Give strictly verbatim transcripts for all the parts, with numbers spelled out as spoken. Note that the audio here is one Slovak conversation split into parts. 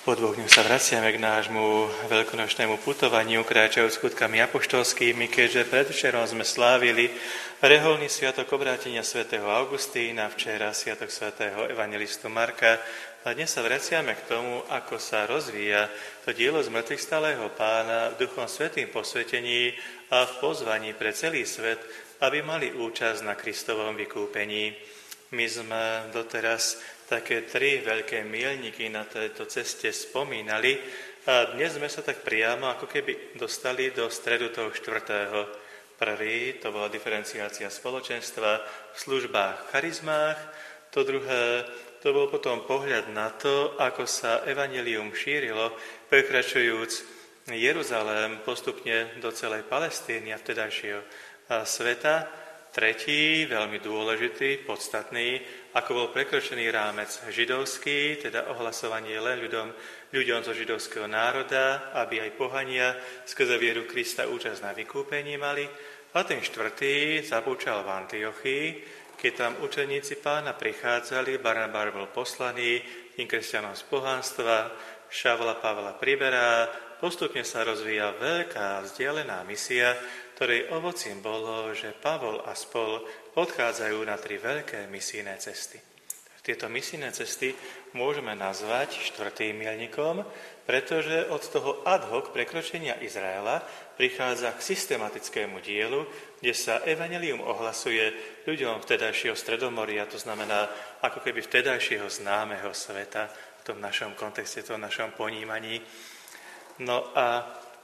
Po dvoch dňoch sa vraciame k nášmu veľkonočnému putovaniu, kráčajú skutkami apoštolskými, keďže predvčerom sme slávili reholný sviatok obrátenia svätého Augustína, včera sviatok svätého evangelistu Marka. A dnes sa vraciame k tomu, ako sa rozvíja to dielo zmrtvých stáleho Pána v Duchom Svätým posvetení a v pozvaní pre celý svet, aby mali účasť na Kristovom vykúpení. My sme doteraz také tri veľké mielniky na tejto ceste spomínali a dnes sme sa tak priamo ako keby dostali do stredu toho štvrtého. Prvý, to bola diferenciácia spoločenstva v službách, charizmách. To druhé, to bol potom pohľad na to, ako sa evanjelium šírilo, prekračujúc Jeruzalém postupne do celej Palestíny a vtedajšieho sveta. Tretí, veľmi dôležitý, podstatný, ako bol prekročený rámec židovský, teda ohlasovanie len ľuďom, ľuďom zo židovského národa, aby aj pohania skrze vieru Krista účasť na vykúpení mali. A ten štvrtý zapúčal v Antiochii, keď tam učeníci Pána prichádzali, Barnabáš bol poslaný tým kresťanom z pohanstva, Šavla Pavla priberá, postupne sa rozvíja veľká vzdialená misia, ktorej ovocím bolo, že Pavol a spol odchádzajú na tri veľké misijné cesty. Tieto misijné cesty môžeme nazvať štvrtým milníkom, pretože od toho ad hoc prekročenia Izraela prichádza k systematickému dielu, kde sa evanjelium ohlasuje ľuďom vtedajšieho Stredomoria, to znamená ako keby vtedajšieho známeho sveta v tom našom kontexte, v tom našom ponímaní. No a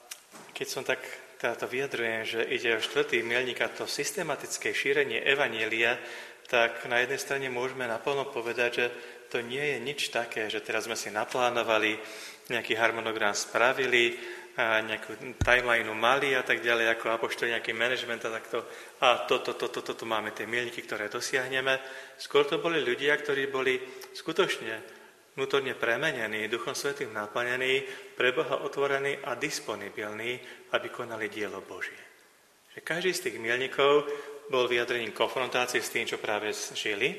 keď som tak táto vyjadrujem, že ide o štvrtý milník a to systematické šírenie evanjelia, tak na jednej strane môžeme naplno povedať, že to nie je nič také, že teraz sme si naplánovali, nejaký harmonogram spravili, a nejakú timeline mali a tak ďalej, ako apoštoli nejaký manažment a takto. A toto, toto, toto, toto máme tie milníky, ktoré dosiahneme. Skôr to boli ľudia, ktorí boli skutočne vnútorne premenení, Duchom Svätým naplnení, pre Boha otvorení a disponibilní, aby konali dielo Božie. Že každý z tých milníkov bol vyjadrením konfrontácie s tým, čo práve žili.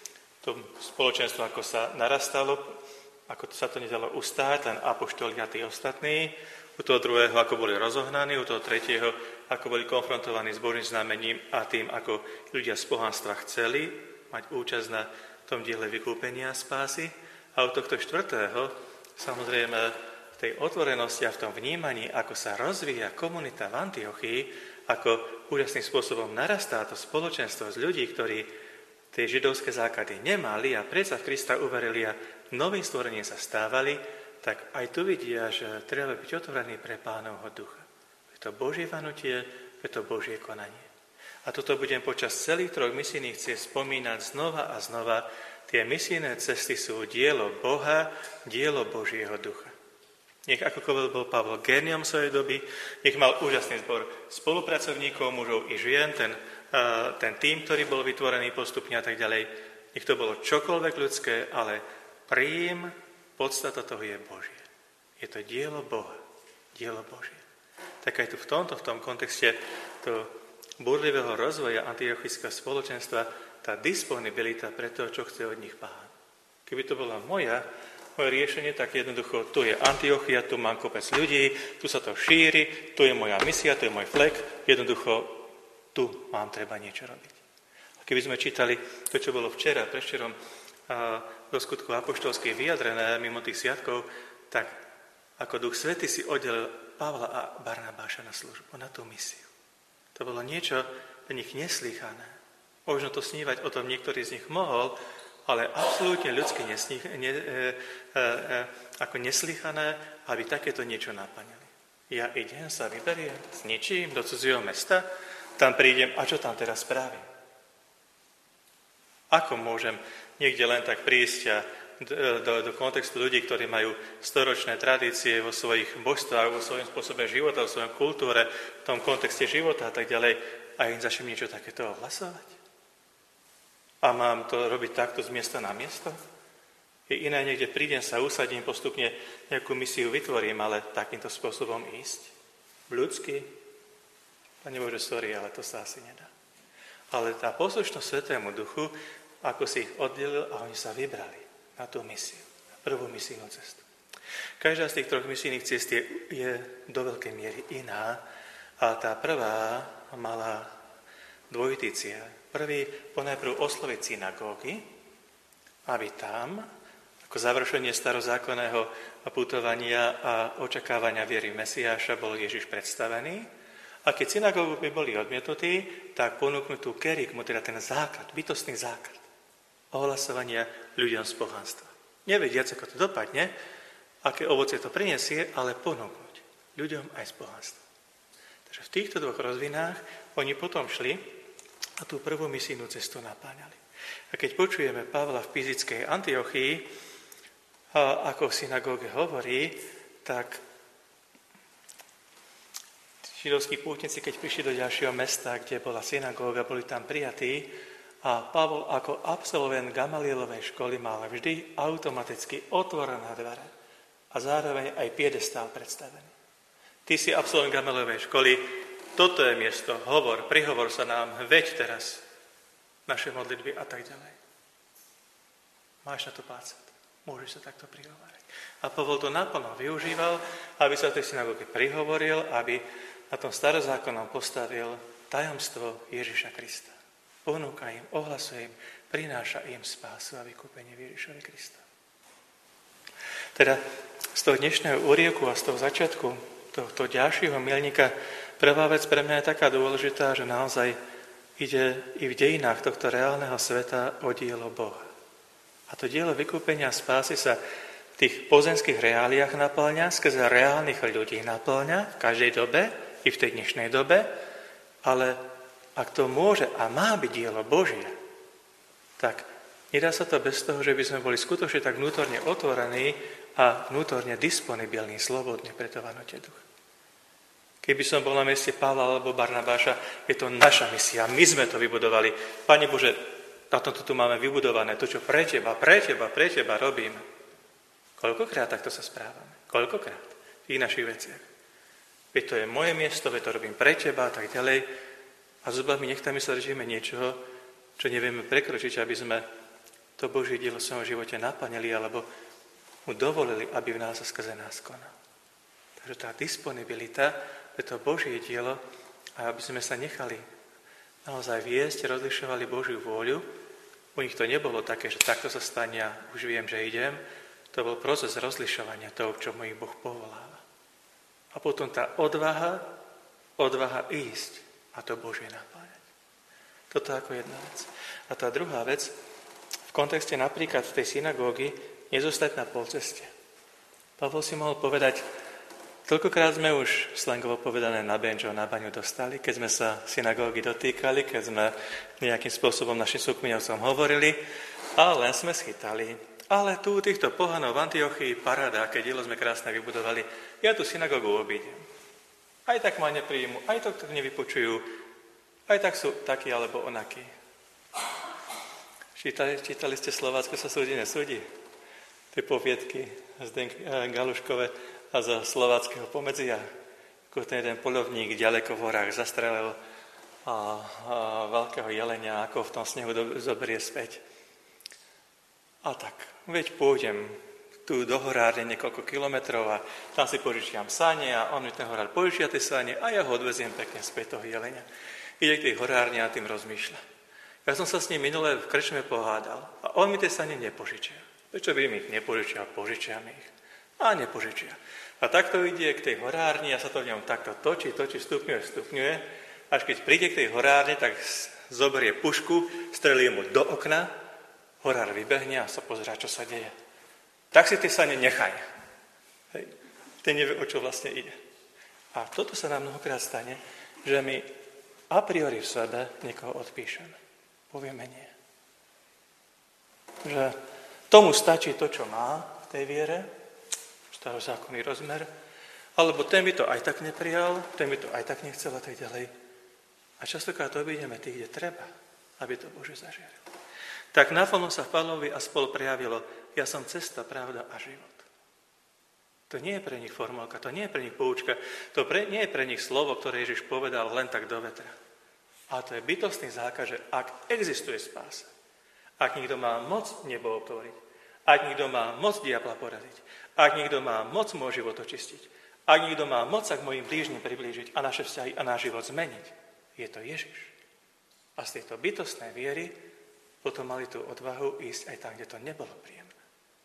To spoločenstvo, ako sa narastalo, ako sa to nedalo ustáť, len apoštoli a tí ostatní. U toho druhého, ako boli rozohnaní, u toho tretieho, ako boli konfrontovaní s Božím znamením a tým, ako ľudia z pohanstva chceli mať účasť na tom diele vykúpenia a spásy. A u tohto štvrtého, samozrejme, v tej otvorenosti a v tom vnímaní, ako sa rozvíja komunita v Antiochii, ako úžasným spôsobom narastá to spoločenstvo z ľudí, ktorí tie židovské základy nemali a predsa v Krista uverili a novým stvorením sa stávali, tak aj tu vidia, že treba byť otvorený pre Pánovho ducha. Je to Božie vanutie, je to Božie konanie. A toto budem počas celých troch misijných ciest spomínať znova a znova. Tie misijné cesty sú dielo Boha, dielo Božieho ducha. Nech akokoľvek bol Pavol géniom svojej doby, nech mal úžasný zbor spolupracovníkov, mužov i žien, ten, uh, ten tím, ktorý bol vytvorený postupne a tak ďalej. Nech to bolo čokoľvek ľudské, ale prím, podstata toho je Božie. Je to dielo Boha, dielo Božie. Tak aj tu v tomto, v tom kontexte toho burlivého rozvoja antiochického spoločenstva tá disponibilita pre to, čo chce od nich Pán. Keby to bola moja, moje riešenie, tak jednoducho, tu je Antiochia, tu mám kopec ľudí, tu sa to šíri, tu je moja misia, tu je môj flek, jednoducho, tu mám treba niečo robiť. A keby sme čítali to, čo bolo včera, prevčerom do skutku apoštolských vyjadrené mimo tých sviatkov, tak ako Duch Svätý si oddelil Pavla a Barnabáša na službu, na tú misiu. To bolo niečo pre nich neslýchané. Možno to snívať o tom niektorý z nich mohol, ale absolútne ľudsky nesní, ne, e, e, e, ako neslýchané, aby takéto niečo naplnili. Ja idem, sa vyberiem s ničím do cudzieho mesta, tam prídem a čo tam teraz spravím? Ako môžem niekde len tak prísť a do, do, do kontextu ľudí, ktorí majú storočné tradície vo svojich božstvách, vo svojom spôsobe života, vo svojom kultúre, v tom kontexte života a tak ďalej, a im začnem niečo takéto ohlasovať? A mám to robiť takto z miesta na miesto? Je iné, niekde prídem, sa usadím, postupne nejakú misiu vytvorím, ale takýmto spôsobom ísť? Ľudsky? Pane Bože, sorry, ale to sa asi nedá. Ale tá poslušnosť Svätému Duchu, ako si ich oddelil a oni sa vybrali na tú misiu, na prvú misijnú cestu. Každá z tých troch misijných ciest je, je do veľkej miery iná a tá prvá mala dvojitý cieľ. Prvý, ponajprv osloviť synagógy, aby tam, ako završenie starozákonného putovania a očakávania viery Mesiáša, bol Ježiš predstavený. A keď synagógy by boli odmietnutí, tak ponúknutú kerygmu, teda ten základ, bytostný základ ohlasovania ľuďom z pohanstva. Nevediac, ako to dopadne, aké ovocie to prinesie, ale ponúknuť ľuďom aj z pohanstva. Takže v týchto dvoch rozvinách oni potom šli a tú prvú misijnú cestu napáňali. A keď počujeme Pavla v fyzickej Antiochii, a ako v synagóge hovorí, tak židovskí pútnici, keď prišli do ďalšieho mesta, kde bola synagóga, boli tam prijatí a Pavol ako absolvent Gamalielovej školy mal vždy automaticky otvorené dvere a zároveň aj piedestál predstavený. Ty si absolvent Gamalielovej školy, toto je miesto, hovor, prihovor sa nám, veď teraz naše modlitby a tak ďalej. Máš na to pácať, môžeš sa takto prihovárať. A Pavol to naplno využíval, aby sa v tej synagóge prihovoril, aby na tom starozákonom postavil tajomstvo Ježiša Krista. Ponúka im, ohlasuje im, prináša im spásu a vykúpenie Ježišovi Krista. Teda z toho dnešného úrievku a z toho začiatku tohto ďalšieho milníka prvá vec pre mňa je taká dôležitá, že naozaj ide i v dejinách tohto reálneho sveta o dielo Boha. A to dielo vykúpenia a spásy sa v tých pozemských reáliách naplňa, skrze reálnych ľudí naplňa v každej dobe, i v tej dnešnej dobe, ale ak to môže a má byť dielo Božie, tak nedá sa to bez toho, že by sme boli skutočne tak vnútorne otvorení a vnútorne disponibilní, slobodne pre to vanotie ducha. Keby som bol na mieste Pavla alebo Barnabáša, je to naša misia, my sme to vybudovali. Pane Bože, na tomto tu máme vybudované, to, čo pre teba, pre teba, pre teba robíme. Koľkokrát takto sa správame? Koľkokrát v tých našich veciach? Veď to je moje miesto, veď to robím pre teba a tak ďalej. A zubami nechtami sa držíme niečoho, čo nevieme prekročiť, aby sme to Božie dielo v svojom živote naplnili, alebo mu dovolili, aby v nás a skrze nás konal. Takže tá disponibilita pre to Božie dielo, a aby sme sa nechali naozaj viesť, rozlišovali Božiu vôľu. U nich to nebolo také, že takto sa stane a už viem, že idem. To bol proces rozlišovania toho, čo mu ich Boh povoláva. A potom tá odvaha, odvaha ísť a to Božie napájať. Toto ako jedna vec. A tá druhá vec, v kontexte napríklad v tej synagógy, nezostať na polceste. Pavol si mohol povedať, toľkokrát sme už slangovo povedané na benčo, na baňu dostali, keď sme sa synagógy dotýkali, keď sme nejakým spôsobom našim súkmeňovcom hovorili a len sme schytali. Ale tu týchto pohanov v Antiochii paráda, aké dielo sme krásne vybudovali, ja tú synagógu obídem. Aj tak ma nepríjmu, aj to nevypočujú, aj tak sú takí alebo onakí. Čítali, čítali ste Slovácko sa súdi, nesúdi? Tie poviedky z Galuškove a zo slováckeho pomedzia. Ako ten jeden poľovník ďaleko v horách zastrelil a, a veľkého jelenia, ako v tom snehu do, zoberie späť. A tak, veď pôjdem tu do horárne niekoľko kilometrov a tam si požičiam sane a on mi ten horár požičia tie sane a ja ho odveziem pekne späť toho jelenia. Ide k tej horárne a tým rozmýšľa. Ja som sa s ním minulé v krčme pohádal a on mi tie sane nepožičia. Prečo by mi ich nepožičia? Požičia mi ich. A nepožičia. A takto ide k tej horárni a sa to v ňom takto točí, točí, stupňuje, stupňuje. Až keď príde k tej horárne, tak zoberie pušku, strelí mu do okna, horár vybehne a sa pozerá, čo sa deje. Tak si ty sa nechaj. Hej. Ten nevie, o čo vlastne ide. A toto sa nám mnohokrát stane, že my a priori v sebe niekoho odpíšeme. Povieme nie. Že tomu stačí to, čo má v tej viere, starozákonný rozmer, alebo ten by to aj tak neprijal, ten by to aj tak nechcel a tak ďalej. A častokrát to obídeme tých, kde treba, aby to Bože zažiaril. Tak naplno sa v Pavlovi a spolu prejavilo, ja som cesta, pravda a život. To nie je pre nich formálka, to nie je pre nich poučka, to pre, nie je pre nich slovo, ktoré Ježiš povedal len tak do vetra. A to je bytostný zákaz, že ak existuje spása, ak niekto má moc nebo otvoriť, Ak niekto má moc diabla poraziť, ak niekto má moc môj život očistiť, ak niekto má moc sa k mojim blížnym priblížiť a naše vzťahy a náš život zmeniť, je to Ježiš. A z tejto bytostnej viery potom mali tú odvahu ísť aj tam, kde to nebolo príjemné.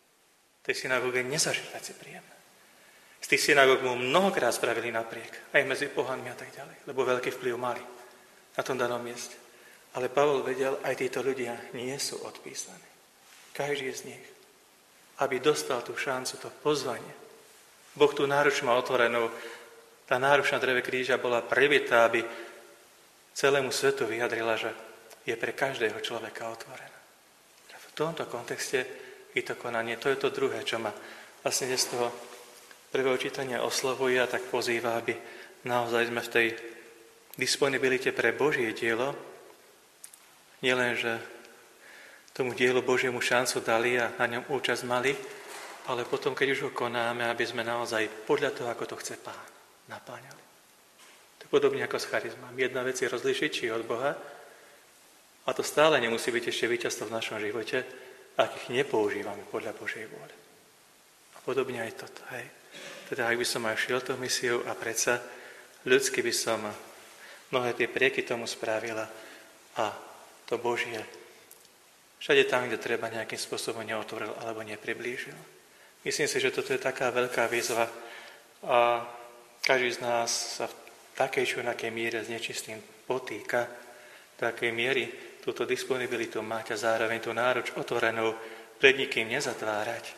V tej synagóge nezažil veci príjemné. Z tých synagóg mu mnohokrát spravili napriek, aj medzi pohanmi a tak ďalej, lebo veľký vplyv mali na tom danom mieste. Ale Pavol vedel, aj títo ľudia nie sú odpísaní. Každý z nich, aby dostal tú šancu, to pozvanie. Boh tú náruč má otvorenú. Tá náruč na dreve kríža bola previtá, aby celému svetu vyjadrila, že je pre každého človeka otvorená. V tomto kontexte je to konanie. To je to druhé, čo ma vlastne z toho prvého čítania oslovuje a tak pozýva, aby naozaj sme v tej disponibilite pre Božie dielo, nielen, že tomu dielu Božiemu šancu dali a na ňom účasť mali, ale potom, keď už ho konáme, aby sme naozaj podľa toho, ako to chce Pán, napáňali. To je podobne ako s charizmami. Jedna vec je rozlíšiť, či je od Boha, a to stále nemusí byť ešte víťazstvo v našom živote, ak ich nepoužívame podľa Božej vôle. A podobne aj toto. Hej. Teda ak by som aj šiel tou misiou a predsa ľudsky by som mnohé tie prieky tomu spravila a to Božie všade tam, kde treba, nejakým spôsobom neotvoril alebo nepriblížil. Myslím si, že toto je taká veľká výzva a každý z nás sa v takej či onakej miere s nečistým potýka, do takej miery túto disponibilitu mať a zároveň tú náruč otvorenou pred nikým nezatvárať,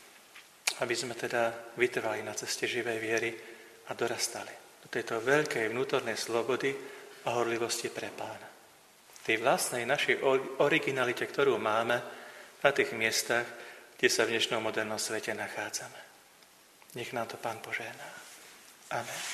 aby sme teda vytrvali na ceste živej viery a dorastali do tejto veľkej vnútornej slobody a horlivosti pre Pána. Tej vlastnej našej originalite, ktorú máme na tých miestach, kde sa v dnešnom modernom svete nachádzame. Nech nám to Pán požehná. Amen.